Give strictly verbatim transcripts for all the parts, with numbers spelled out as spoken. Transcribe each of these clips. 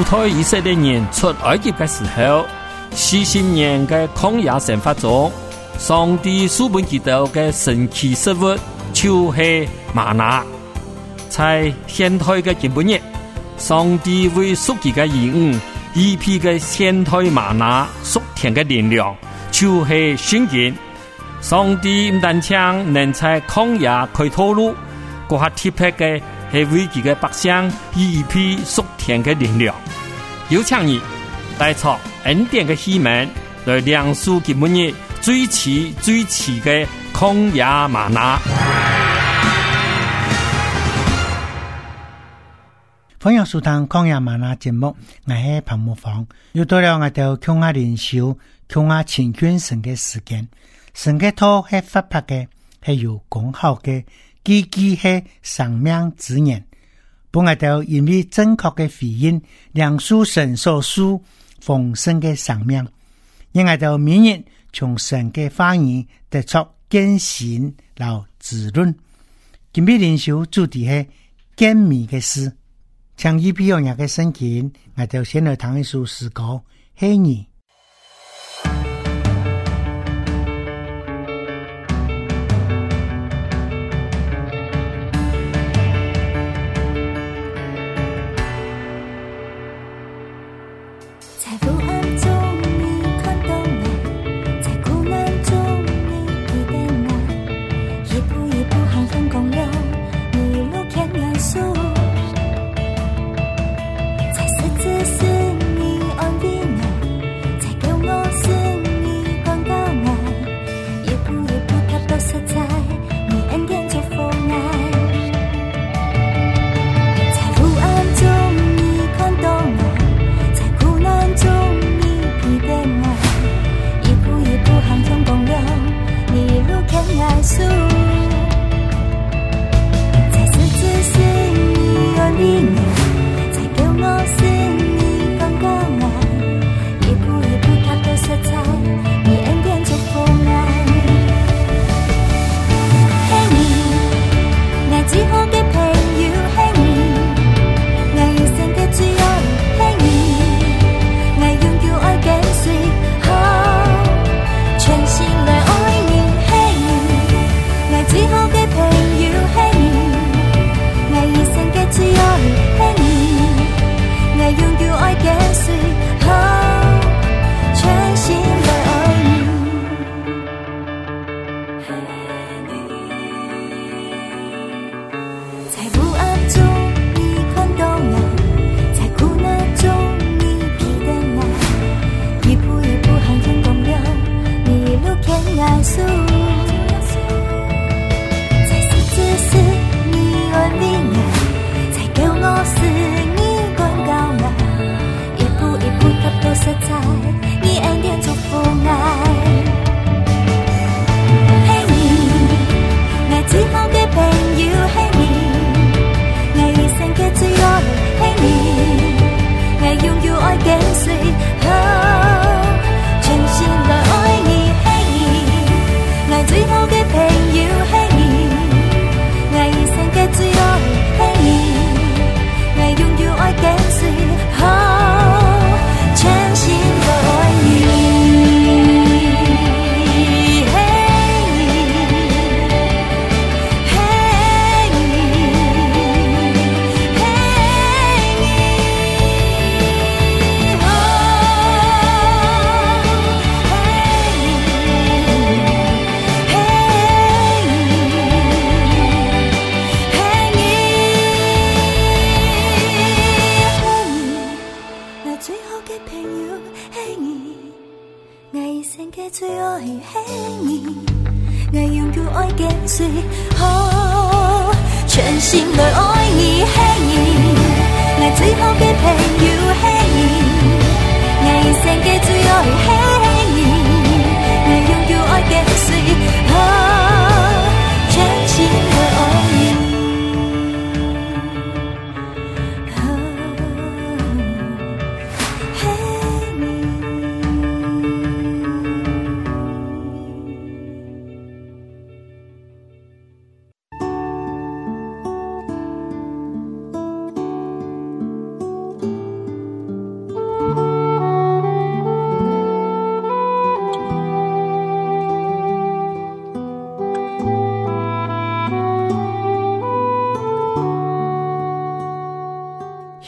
主推以色列人出埃及的时候，四十年的曠野生活中，上帝赐本基督的神奇食物就是玛拿。在现代的今日，上帝为属己的兒女預備的現代瑪拿屬天的力量，就是聖經。上帝唔單止能在曠野開道路，嗰下特別嘅係為佢嘅百姓預備屬天的力量。有請你帶出恩典的希望，來亮出今日最遲最遲嘅曠野瑪拿。 歡迎收聽曠野嗎哪節目，我係彭木芳。又到了我哋曠野靈修、曠野親近神嘅時間。神嘅道係發拍嘅，係有功效嘅，句句係生命之言。本我哋因為正確嘅回應，亮出神所賜豐盛嘅生命，因我哋每日從神嘅話語得出堅信和滋潤。今日靈修主題係堅密嘅事。像一批用人嘅聖經，我就先來談一首詩歌，係你。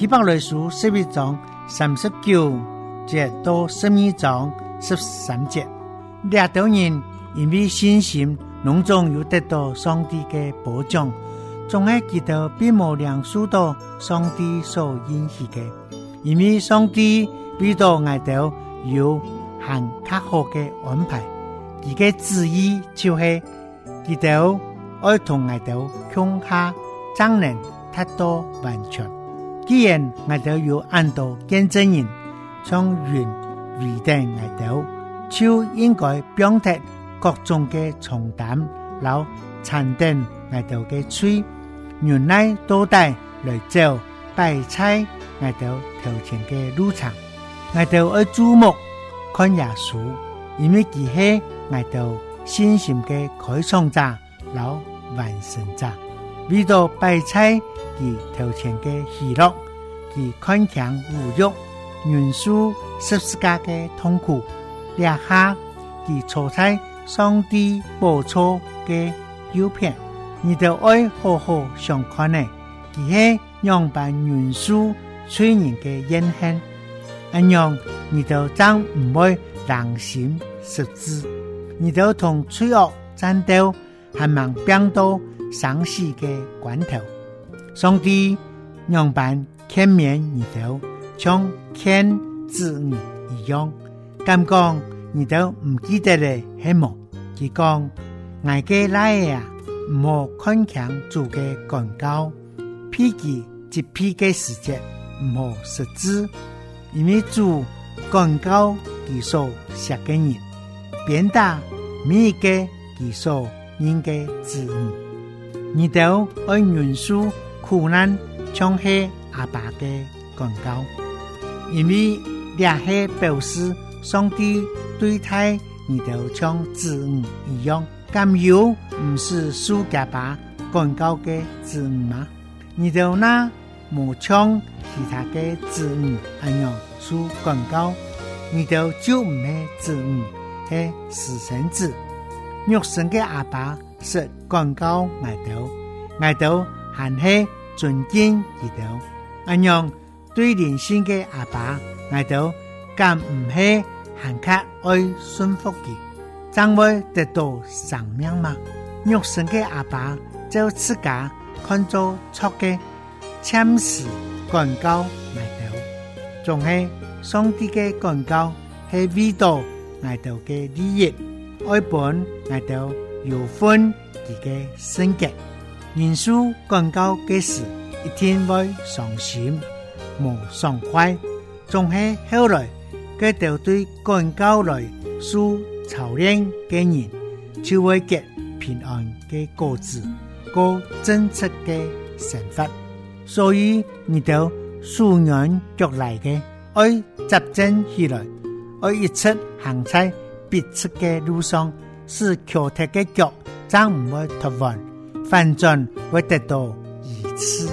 希伯來書十一章三十九節到十二章十三節，掠到人因為信心攏總有得到上帝嘅保障，總係記得並無量數到上帝所應許嘅，因為上帝為到我哋有很較好嘅安排，佢嘅旨意就是佢哋愛同我哋向下才能達到完全。既然我哋有按到見證人將雲為定我哋，就應該表達各種嘅重擔，留殘定我哋嘅罪，原來都帶來走擺在我哋頭前嘅路程。我哋愛注目看耶穌，因為佢係我哋信心嘅開創者，留完成者。為到擺在佢頭前嘅喜樂，佢看強侮辱，忍受十字架嘅痛苦，掠下佢坐在上帝寶座嘅右邊，你就愛好好想看呢。佢係樣板忍受罪人嘅怨恨，咁樣你就將唔會良心失志，你就同罪惡戰鬥，還忙變到生死嘅關頭。上帝樣板勸勉你就像勸子女一樣，咁講你都唔記得咧，係冇？佢講挨嘅來呀，唔好看強做嘅廣告，批記接批嘅時節唔好失志，因為做廣告佢所寫嘅人，變大每一個佢所應嘅子女，你都愛忍受苦難，像係阿爸嘅廣告，因為這係表示上帝對待你都像子女一樣，咁有唔是蘇家爸廣告嘅子女嗎？你都那冇像其他嘅子女一樣蘇廣告，你都就唔係子女，係私生子。肉身嘅阿爸是廣告愛到，愛到還係尊敬佢到，一樣對人性嘅阿爸愛到，咁唔係很較愛順服佢，將會得到生命嗎？肉身嘅阿爸就自家看做錯嘅簽詞廣告愛到，仲係上帝嘅廣告係為到愛到嘅利益，愛本愛到有分佢嘅性格，人數廣告嘅事一定會傷心無爽快，仲係後來佢哋對廣告來說操練嘅人，就會結平安嘅果子，過真實嘅生活。所以你哋素人腳來嘅，愛集中起來，愛一直行在必經嘅路上，使腳踢嘅腳將唔會突彎，反轉會得到益處。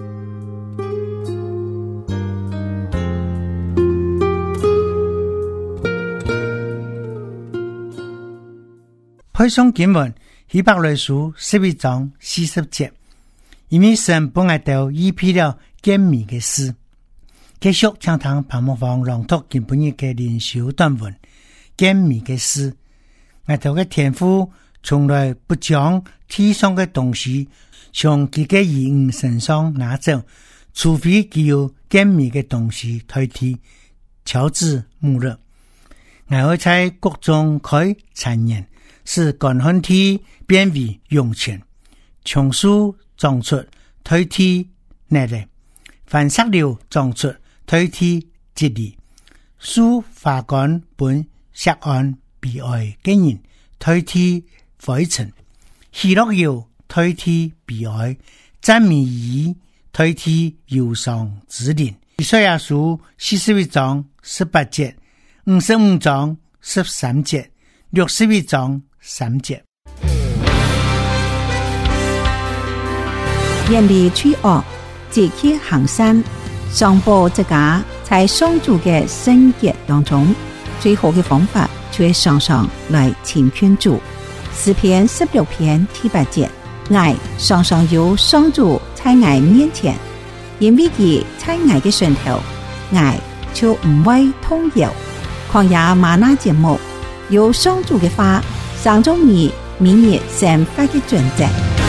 配上經文希伯來書十一章四十節，因為神本來都預備了見面嘅事。繼續聽堂彭木芳朗讀今本日嘅靈修短文，見面嘅事。我哋嘅天父從來不將地上嘅東西從佢嘅兒女身上拿走，除非佢有見面嘅東西代替。喬治穆勒，我會在國中開產言，使乾旱地變為湧泉，松樹長出代替泥嚟，凡石榴長出代替節理，樹花乾本石岸悲哀嘅人代替灰塵，喜樂油代替悲哀，讚美儀代替憂傷之靈。以賽亞書四十一章十八節，五十五章十三節，六十一章三節。 遠離罪惡，積極行善，上報自家在上主嘅聖潔當中，最好嘅方法就係常常來親近主。詩篇十六篇第八節，愛常常有上主在愛面前， 因為佢在愛嘅上頭，愛就唔會動搖。曠野嗎哪節目有上主嘅話，上中你每日生活嘅準則。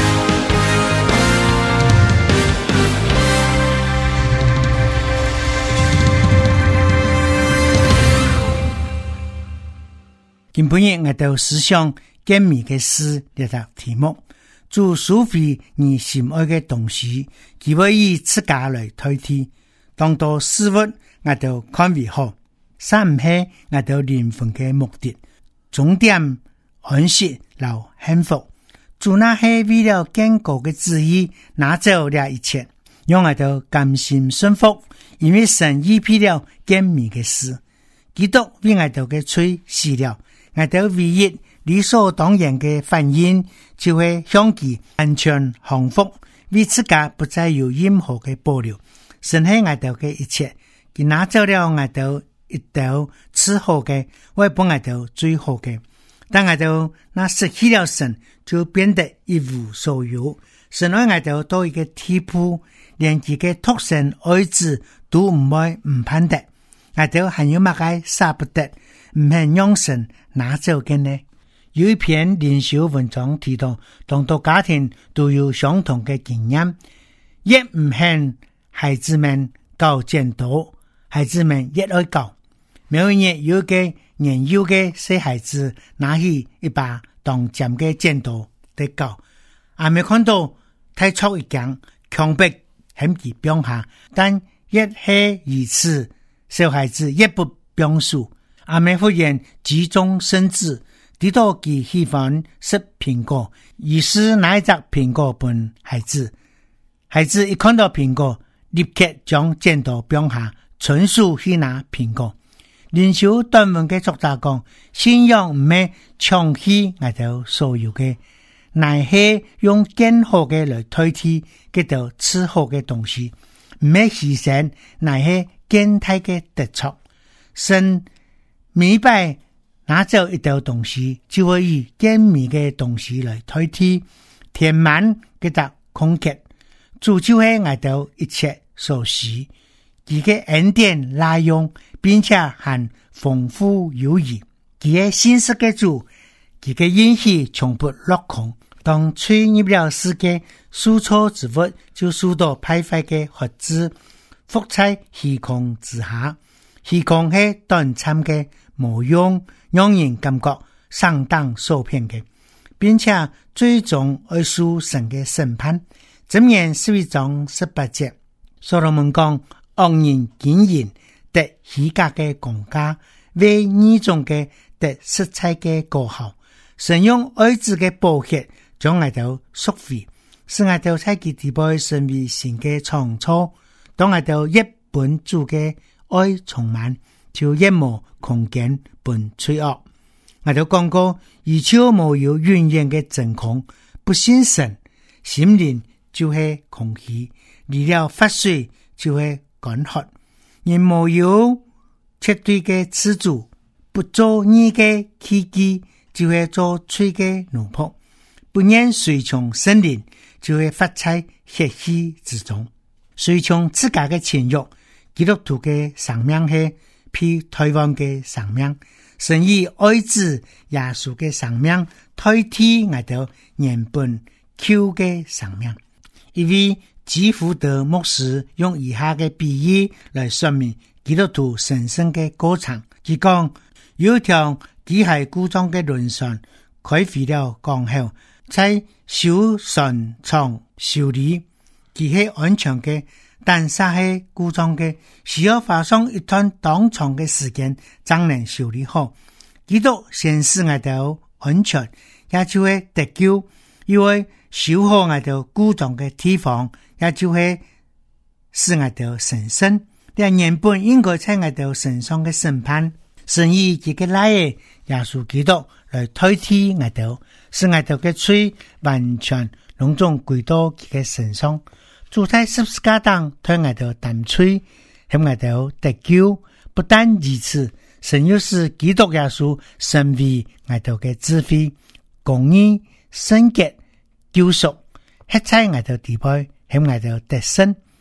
今晡日我哋思想堅密嘅詩呢個題目，主收回你心愛嘅東西，佢會以自家來代替。當到事物我哋看為好，三唔係我哋靈魂嘅目的，終點安息留幸福。主那係為了堅固嘅旨意，拿走了一切，讓我哋甘心順服，因為神預備了堅密嘅詩，基督為我哋嘅罪死了。我哋唯一理所當然嘅反應，就會向其安全幸福，為自家不再有任何嘅保留。神係我哋嘅一切，佢拿走了我哋一道次好嘅，為幫我哋最好嘅。但我哋那失去了神，就變得一無所有。神愛我哋到一個地步，連佢嘅獨生愛子都唔會唔盼得，我哋還有乜嘢捨不得，唔係讓神拿走嘅呢？有一篇靈修文章提到，當到家庭都有相同嘅經驗，亦唔肯孩子們搞剪刀，孩子們亦愛搞。每一日有個年幼嘅小孩子拿起一把當尖嘅剪刀在搞，還沒看到太粗一講，強迫很其表下，但亦係如此，小孩子亦不表述。阿妹忽然急中生智，知道佢喜歡食蘋果，於是拿一隻蘋果本孩子。孩子一看到蘋果，立刻將剪刀放下，純屬去拿蘋果。靈修短文嘅作者講，信仰唔係搶去我哋所有嘅，乃係用更好嘅來代替嗰度次好嘅東西，唔係犧牲，乃係更大嘅得着。神明白拿走一道東西，就會以更美嘅東西來代替，填滿嗰笪空隙。主就係我哋一切所需，佢嘅恩典耐用，並且很豐富有餘。佢係信實嘅主，佢嘅應許從不落空。當吹入了世界，輸錯之物就輸到敗壞嘅盒子，伏在虛空之下。虛空係短暫嘅無用，讓人感覺上當受騙嘅，並且最終會受神嘅審判。箴言十一章十八節，所羅門講：惡人竟然得虛假嘅公價，為義中嘅得實在嘅果效。神用愛子嘅寶血將我哋贖回，使我哋在其地步成為神嘅創造。當我哋一本主嘅愛充滿，就一無空間本罪惡。我哋講過，而超無有怨言嘅真空，不信神，心靈就係空虛，離了發水就係乾渴。人無有絕對嘅自主，不做義嘅契機，就係做罪嘅奴僕。不願隨從聖靈，就會發在血氣之中。隨從自家嘅情慾，基督徒嘅生命係比台灣嘅生命，神以愛子耶穌嘅生命代替我哋原本 Q 嘅生命。因為基福德牧師用以下嘅比喻來說明基督徒神聖嘅過程。佢講有條機械故障嘅輪船開回了港後，在修船廠修理，佢係安全嘅，但係係故障嘅，需要花上一段當長嘅時間才能修理好。基督先使我哋安全，也就會得救，因為修好我哋故障嘅地方，也就會使我哋神聖。但原本應該在我哋身上嘅審判，神以佢嘅來耶穌基督來代替我哋，使我哋嘅罪完全隆重歸到佢嘅身上。主在十字架上替我哋擔罪，使我哋得救。不但如此，神又使基督耶穌成為我哋嘅智慧、公義、聖潔、救贖，一切我哋地位，使我哋得勝。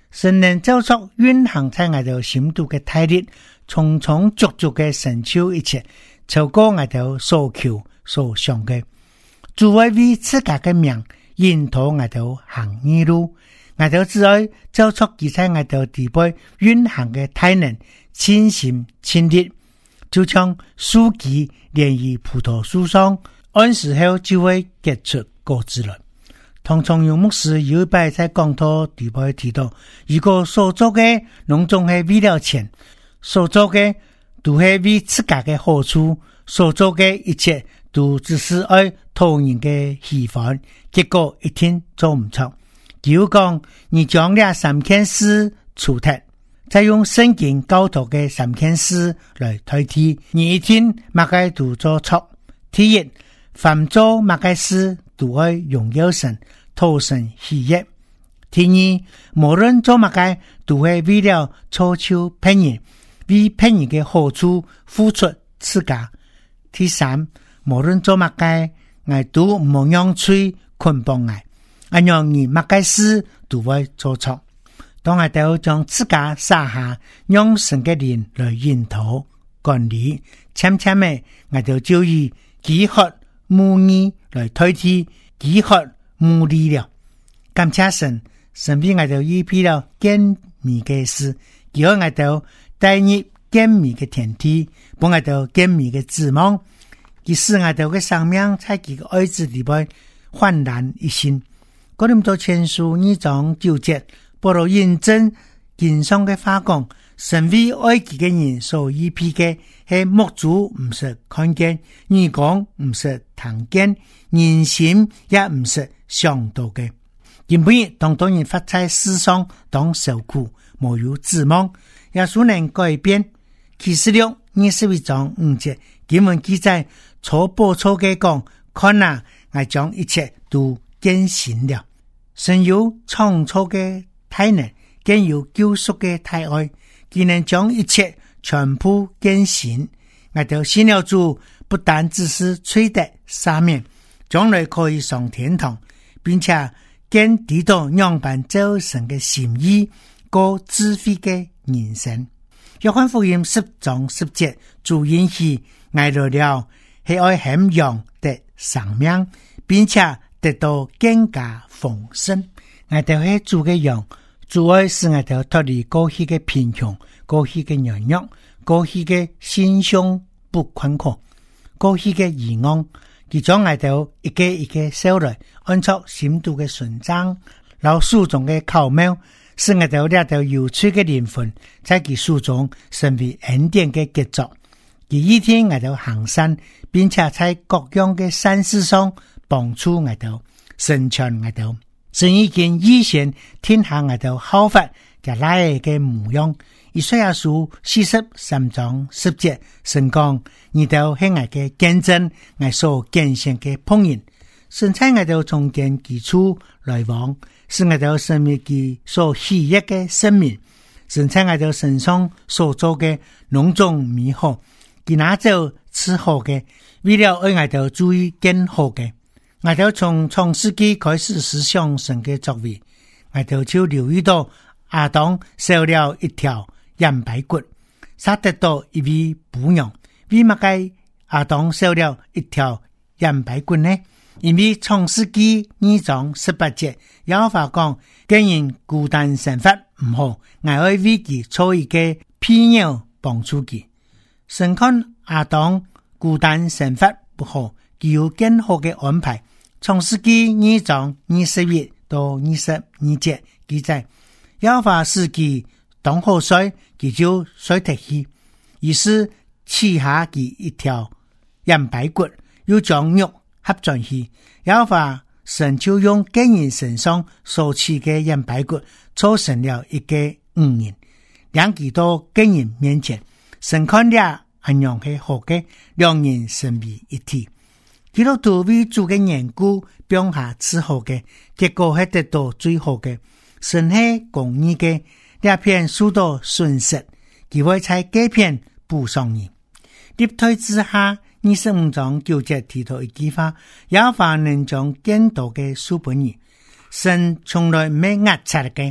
神能照出蕴含在我哋心度嘅大力，重重足足嘅成就一切，超過我哋所求所想嘅。主為為自家嘅名，引導我哋行義路，我哋只愛照出佢在我哋地背蕴含嘅大能，親心親力，就像樹枝連於葡萄樹上，按時候就會結出果子來。唐崇榮牧師有一擺在講道地背提到，如果所做嘅攏總係為了錢，所做嘅都係為自家嘅好處，所做嘅一切都只是愛討人嘅喜歡，結果一天做唔出。就講你將呢三件事除脫，再用聖經教導嘅三件事來代替，你一天乜嘅都做錯。第一，凡做乜嘅事都愛榮耀神，討神喜悅。第二，無論做乜嘅都會為了造就別人，為別人嘅好處付出自家。第三，無論做乜嘅，我都唔讓嘴捆綁我，我讓你乜嘅事都會做錯。當我哋將自家撒下，讓神嘅靈來引導管理，漸漸嘅我哋就以飢渴慕義來代替飢渴慕利了。感謝神，神俾我哋預備了堅密嘅事，叫我哋帶入堅密嘅天地，幫我哋堅密嘅指望，佢使我哋嘅生命在佢嘅愛子裏邊煥然一新。哥林多前書二章九節，保羅認真經上嘅話講，神為愛佢嘅人所預備嘅係目珠唔是看見，耳光唔是聽見，人心也唔是想到嘅。原本當多人發在世上當受苦，沒有指望，耶穌能改變。啟示錄二十一章五節，經文記載，初步初嘅講，看啊，我將一切都更新了。神有創造嘅大能，更有救贖嘅大愛，佢能將一切全部更新。我哋信了主，不單只是取得赦免，將來可以上天堂，並且更知道樣板造神嘅心意，過智慧嘅人生。約翰福音十章十節，主允許挨來了，係愛顯揚的生命，並且得到更加豐盛。我哋係主嘅羊，主愛是我哋脫離過去嘅貧窮，過去嘅軟弱，過去嘅心胸不寬闊，過去嘅遺忘。佢將我哋一個一個收來，按照深度嘅純正，老樹中嘅巧妙，使我哋呢條有趣嘅靈魂，在佢樹中成為恩典嘅傑作。佢一天我哋行善，並且在各樣嘅善事上幫助我哋，成全我哋。神已經預先天下我哋好法嘅來嘅模樣。以賽亞書四十三章十節，神講：你哋係我嘅見證，我所見證嘅僕人。神在我哋中間基礎來往，是我哋生命嘅所喜悅嘅生命。神在我哋身上所做嘅種種美好，佢拿走次好嘅，為了愛我哋注意更好嘅。我哋從創世紀開始思想神嘅作為，我哋就留意到亞當受了一條羊排骨，他得到一位補養。為乜解亞當受了一條羊排骨呢？因為創世紀二章十八節有話講，既然孤單生活唔好，我愛為佢做一個庇佑幫助佢。神看亞當孤單生活不好，佢有更好嘅安排。創世紀二章二十一到二十二節記載，有話使佢當好水，佢就水提起，於是取下佢一條羊排骨，又將肉合在起。有話神就用經人身上所取嘅羊排骨，做成了一個五人，兩佢到經人面前，神看了很樣係好嘅，兩人成為一體。基督徒為主嘅緣故，表下伺候嘅結果係得到最好嘅。神係公義嘅，兩片受到損失，佢會在這片補上你。立推之下，二十五章九節提到一句話：耶和華能將見到嘅書本兒，神從來沒壓擦嘅，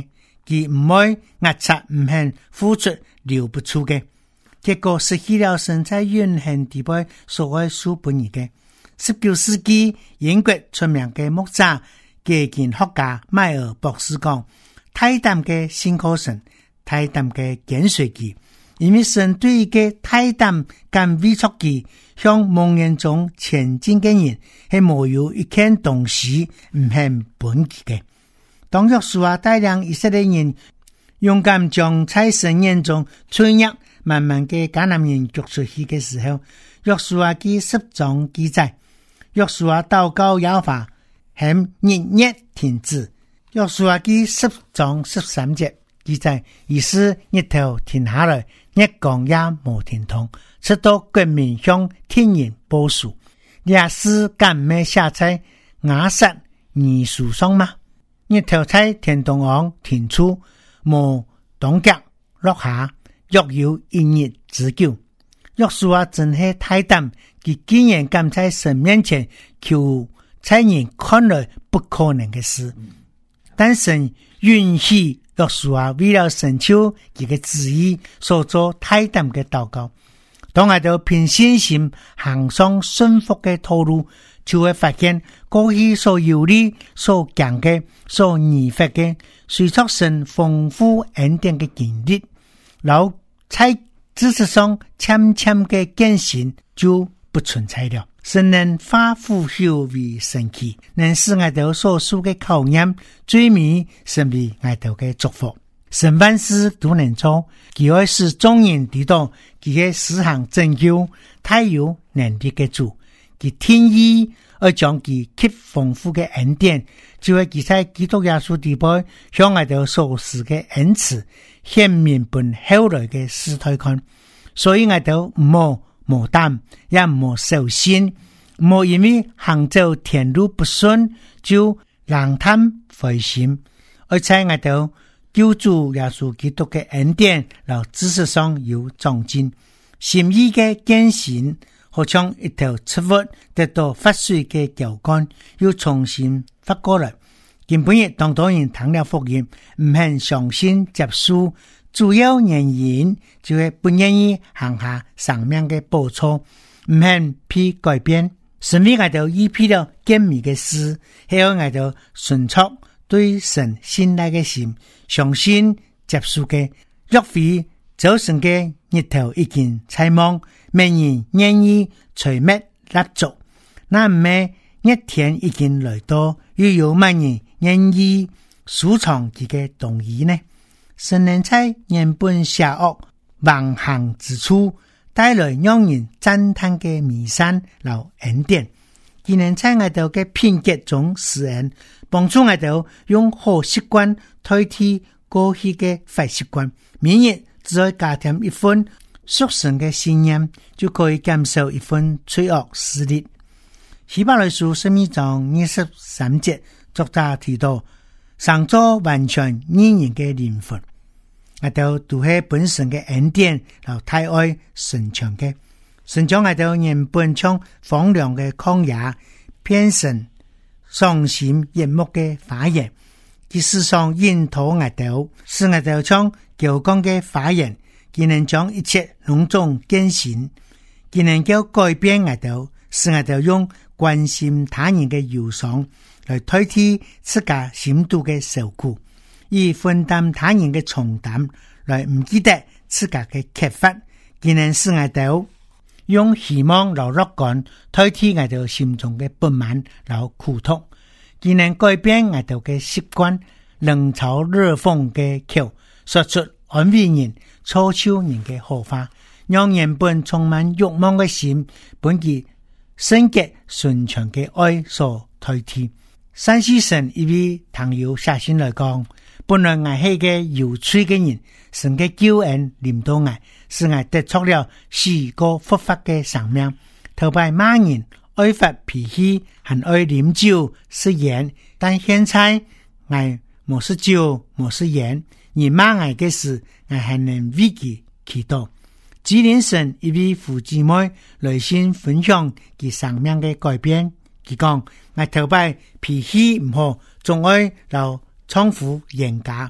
佢唔會壓榨唔肯付出留不出嘅，結果失去了神在永恆地位所愛書本兒嘅。十九世紀英國出名嘅牧者基建學家邁爾博士講，大膽嘅信靠神，大膽嘅跟隨佢，因為神對嘅大膽敢委託佢向夢魘中前進嘅人係冇有一件東西唔肯本佢嘅。當約書亞帶領以色列人勇敢將在神眼中脆弱慢慢嘅迦南人逐出去嘅時候，約書亞記十章記載，約書亞禱告耶和華，向日月停止。約書亞記十章十三節記載，於是日頭停下來，日光也無停通，直到國民向天人報數。也是敢咩寫在亞實珥書上嗎？日頭在天東昂停出，無東極落下，約有一日之久。約書亞真係大膽，佢竟然敢在神面前求在人看來不可能的事，但神允許約書亞為了成就佢嘅旨意所做大膽嘅禱告。當我哋憑信心行上順服嘅道路，就會發現過去所有力、所講嘅、所疑惑嘅，隨着神豐富恩典嘅經歷，然後在知識上淺淺嘅見信就不存在了。神能化腐朽為神奇，能使我哋所受嘅考驗最美成為我哋嘅祝福。神萬事都能做，佢愛使眾人知道佢嘅施行拯救太有能力嘅主，佢天意而將佢極豐富嘅恩典，就係佢在基督耶穌地位向我哋所施嘅恩賜顯明本後來嘅世代看，所以我哋唔好無膽，也唔好受心，唔好因為行走天路不順就冷淡灰心，而且我哋救主耶穌基督嘅恩典，然後知識上有長進，心意嘅堅信，好像一條出物得到發水嘅澆灌，又重新發過來。根本亦當多人聽了福音，唔肯相信接受，主要原因就係不願意行下生命嘅步驟，唔肯去改變。神為我哋預備了堅密嘅事，希望我哋順從對神信賴嘅心，相信接受嘅，若非早晨嘅日頭已經採望，沒人願意隨滅蠟燭，那唔係一天已經來到，又有乜人願意收藏佢嘅東西呢？神能在原本邪惡橫行之處，帶來讓人讚嘆嘅彌散和恩典，佢能在我哋嘅品格中施恩，幫助我哋用好習慣代替過去嘅壞習慣，每日只要加添一份屬神嘅信念，就可以減少一份罪惡勢力。希伯來書十二章二十三節作者提到，上主完全義人嘅靈魂，我哋都係本身嘅恩典，然後太愛神長嘅，神將我哋原本從荒涼嘅曠野變成賞心悅目嘅花園，佢時常引導我哋，使我哋從驕傲嘅花園，佢能將一切隆重更新，佢能夠改變我哋，使我哋用關心他人嘅憂傷來代替自家深度嘅受苦，以分擔他人嘅重擔來唔記得自家嘅缺乏，佢能使我哋用希望和樂觀代替我哋心中嘅不滿和苦痛，佢能改變我哋嘅習慣，冷嘲熱諷嘅口說出安慰人、操守人嘅好話，讓原本充滿慾望嘅心本其聖潔順暢嘅愛所代替。山西省一位朋友寫信來講，本來我係個有趣嘅人，神嘅救恩臨到我，使我得出了四個復發嘅生命。頭擺罵人、愛發脾氣、很愛飲酒、食煙，但現在我冇食酒、冇食煙，而罵我嘅事，我還能為佢祈禱。吉林省一位父姊妹來信分享佢生命嘅改變，佢講我頭擺脾氣唔好，仲愛留倉庫嚴格，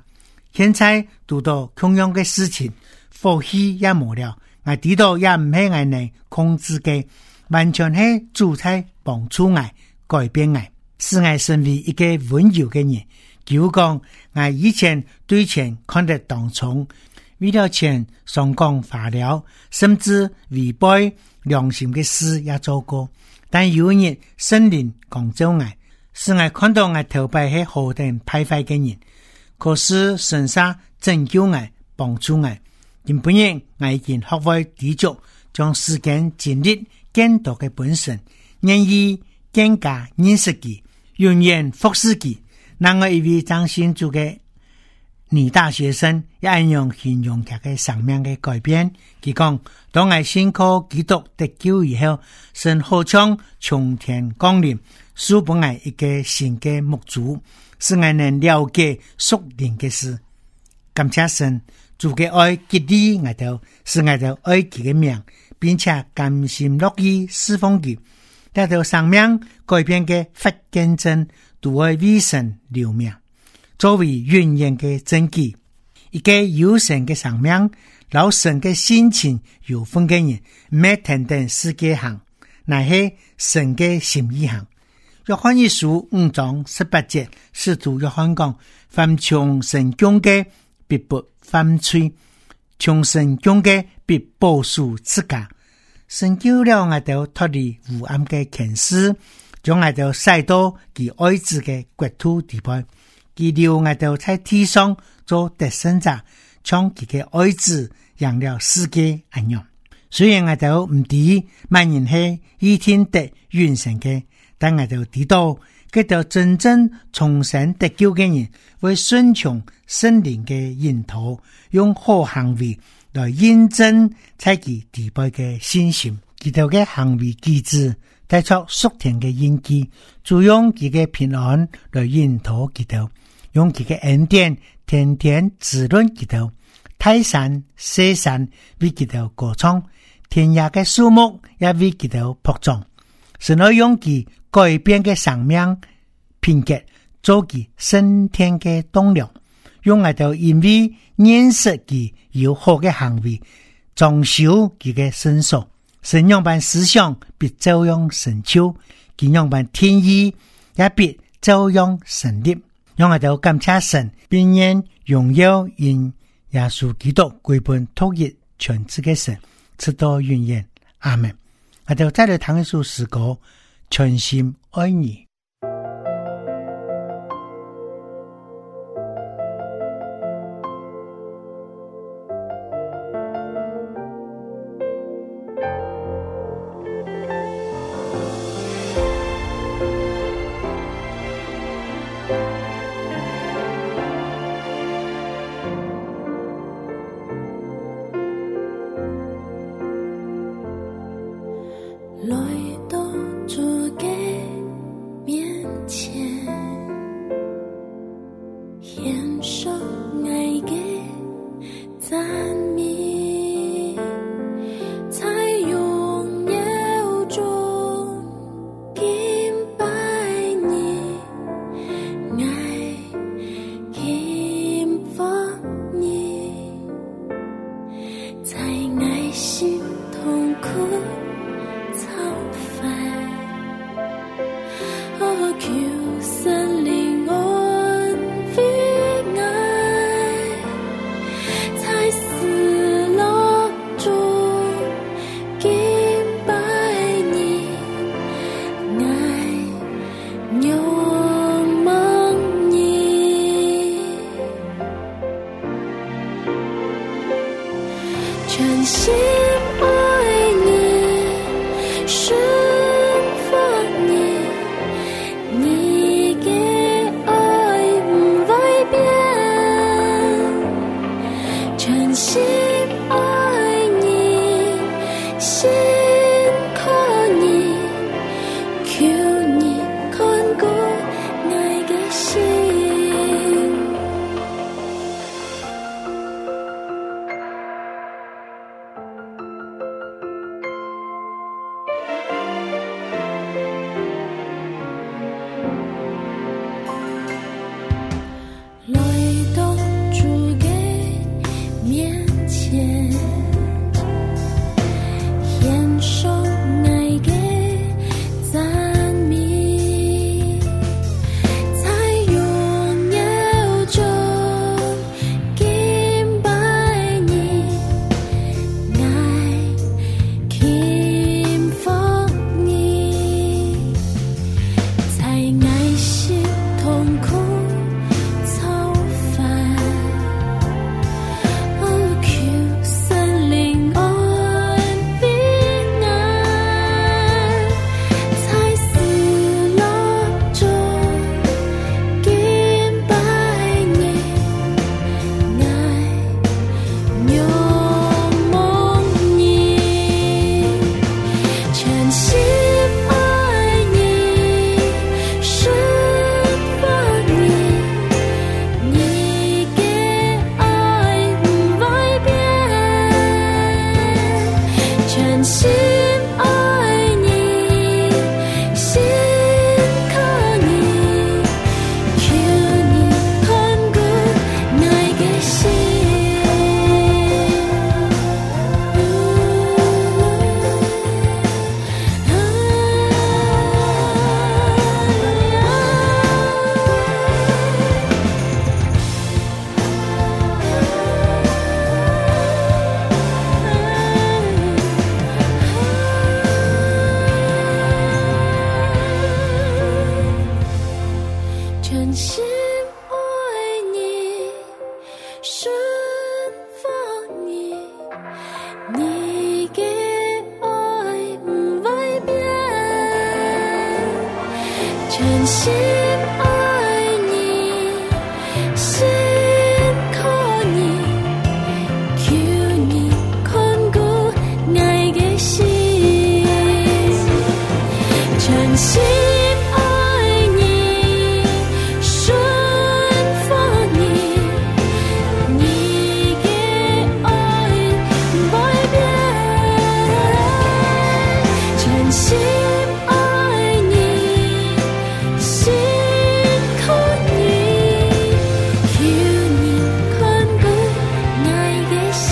现在遇到同样的事情，福气也没了，我知道也唔係我能控制嘅，完全係主在幫助我改變我，使我成為一個溫柔嘅人。就講我以前對錢看得當重，為了錢上綱化了，甚至違背良心嘅事也做過。但有日聖靈講咗我，使我看到我頭擺係何等敗壞嘅人，可是神殺拯救我，幫助我。因本人我已經學會知足，將時間精力見到嘅本身，願意更加認識佢，永遠服侍佢。那我一位張信主嘅女大學生也按樣形容佢嘅生命嘅改變。佢講，當我信靠基督得救以後，神好像從天降臨，賜俾我一個新嘅目珠，使我能了解屬靈嘅事。感謝神，主嘅愛激勵我哋，使我哋愛佢嘅名，並且甘心樂意侍奉佢。得到生命改變嘅發見證，都會為神留名，作為永遠嘅證據。一個有神嘅生命，老神嘅心情有分嘅人，唔係等等世界行，乃係神嘅心意行。約翰一書五章十八節，使徒約翰講：凡從神降嘅，必不犯罪；從神降嘅，必保守自家。神救了我哋脫離黑暗嘅權勢，將我哋帶到其愛子嘅國土地步。佢留我哋在地上做得勝者，將佢嘅愛子贏了世界一樣。雖然我哋唔知萬人係一天得永生嘅，但我哋知道，佢哋真正從神得救嘅人，會順從聖靈嘅引導，用好行為來驗證在其地步嘅信心。佢哋嘅行為機制帶出屬天嘅印記，主用佢嘅平安來引導佢哋，用佢嘅恩典天天滋潤佢哋，泰山西山為佢哋歌唱，天涯嘅樹木也為佢哋播種。神要用佢改變嘅生命品格做佢升天嘅動力，用我哋因為認識佢有好嘅行為，裝修佢嘅身手。神樣般思想必照樣成就，佢樣般天意也必照樣成立。讓我哋感謝神，並願榮耀因耶穌基督歸本獨一全知嘅神，直到永遠。阿們。我哋再來談一首詩歌，全心愛你。 來到主嘅真心爱你，顺服你，你的爱不会变，真心爱你，心靠你，求你看顾我的心，真心爱你，顺服你，你的爱不会变，真心爱你，心靠你，求你看顾我的心。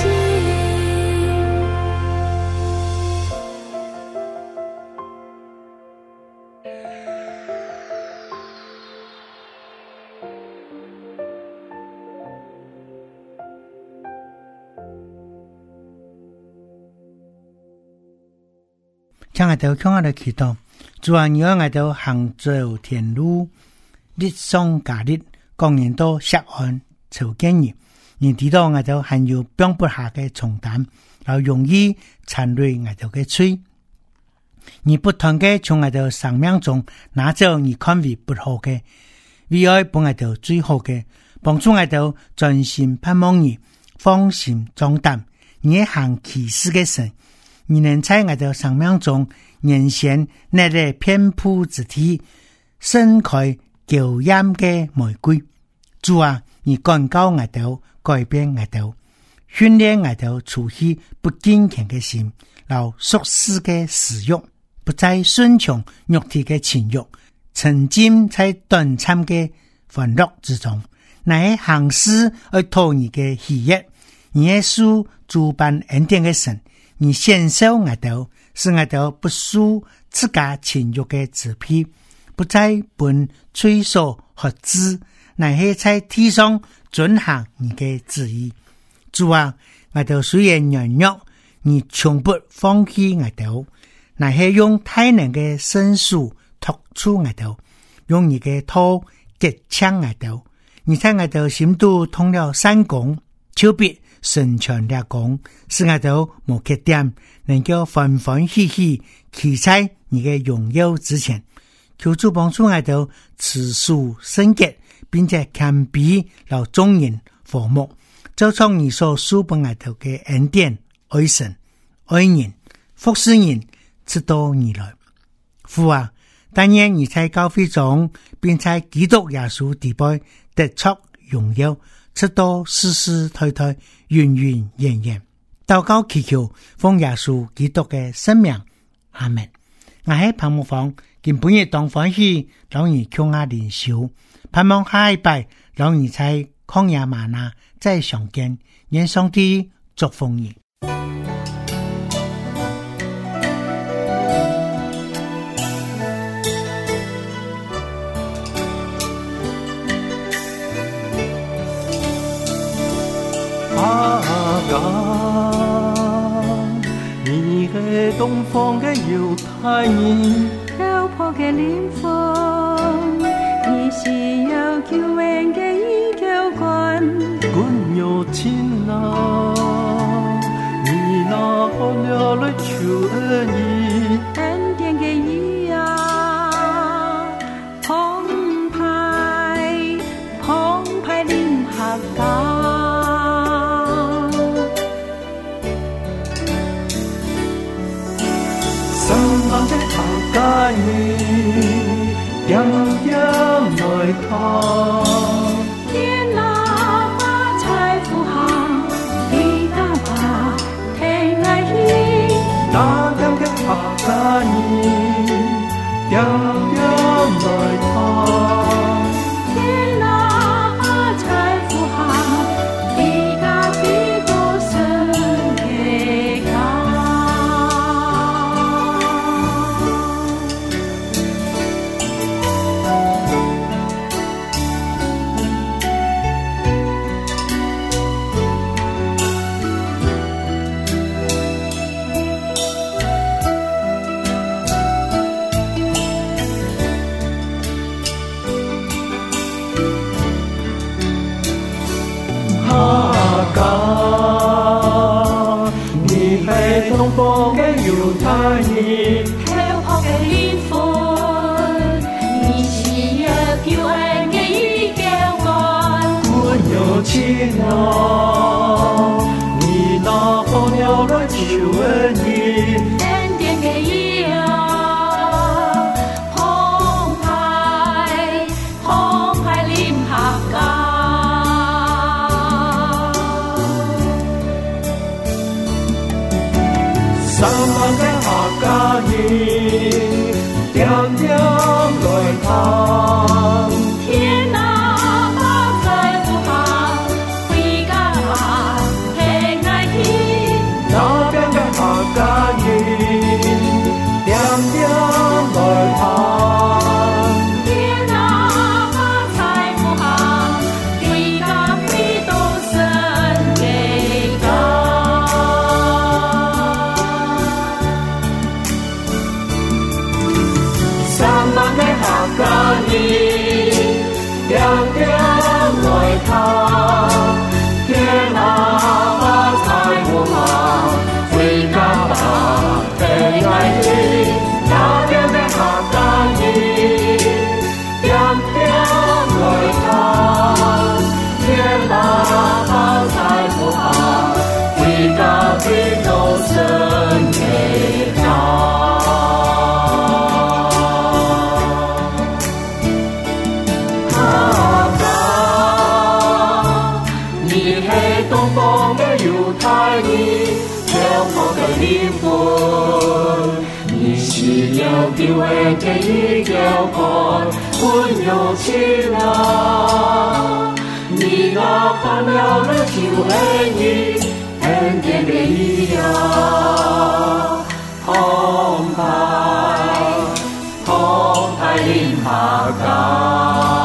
请我哋向我哋祈禱，主啊，你要我哋行走天路，日上加日，光年到錫安朝見你。你知道我哋還有放不下嘅重擔，又容易纏累我哋嘅罪。你不斷嘅從我哋生命中拿走你看為不好嘅，為愛幫我哋最好嘅，幫助我哋專心盼望你，放心壯膽，你行奇事嘅神。你能在我的生命中顯現那個遍佈之地，盛開嬌豔的玫瑰。主啊，你趕教我哋，改變我哋，訓練我哋除去不堅強的心，留屬世的私欲，不再順從肉體的情欲，沉浸在短暫的歡樂之中，乃行事而討你的喜悅。耶穌主辦恩典的神，你享受我哋，使我哋不輸自家情欲嘅自卑，不再本吹所學知，乃係在地上遵行你嘅旨意。主啊，我哋雖然軟弱，你從不放棄我哋，乃係用大能嘅伸手托住我哋，用你嘅頭擊槍我哋。你在我哋心度通了三功，就必順全了功，使我哋無缺點，能夠歡歡喜喜企在你嘅榮耀之前。求主幫助我哋持守聖潔，並且謙卑留眾人和睦，就從你所賜俾我哋嘅恩典，愛神愛人服侍人，直到你來。父啊，但願你在教會中，並在基督耶穌地位得出榮耀，直到世世代代永永遠遠。禱告祈求奉耶穌基督嘅聖名，阿們。我喺彭木房見本日當歡喜，讓你共下靈修，盼望下一拜，讓你在曠野嗎哪再相見。願上帝祝福你。 阿剛，你係東方嘅猶太人， 漂泊嘅靈魂，你是有救恩嘅依靠冠， 君有情郎，你拿好了來求恩義， 恩典嘅義啊，澎湃澎湃臨下港。 愛你點點來看， 天哪把財富行，你打把天愛意， 那點嘅阿加你點點來看， 天哪把財富行，你打比多神嘅高。 哈嘎，你係東方嘅猶太人， 跳撲嘅靈魂，你是耶救恩嘅依靠岸。 我有情啊，你那朋友來求恩義， 恩典嘅意啊，澎湃澎湃臨下家。 三萬嘅客家人，點點來談。 天啊，把在乎下，回家平安天。 那邊嘅客家人，點點來談。 天啊，把在乎下，回家回到神嘅家。 三萬嘅客家人，點點來談。天啊，把在乎下，回家吧，平安天。那邊嘅客家人，點點來談。天啊，把在乎下，回家回到神嘅家。東方嘅猶太人，跳撲嘅靈魂，你是要救恩嘅依靠岸，溫柔情啊，你那盼了了救恩義，恩典嘅義啊，澎湃澎湃臨下家。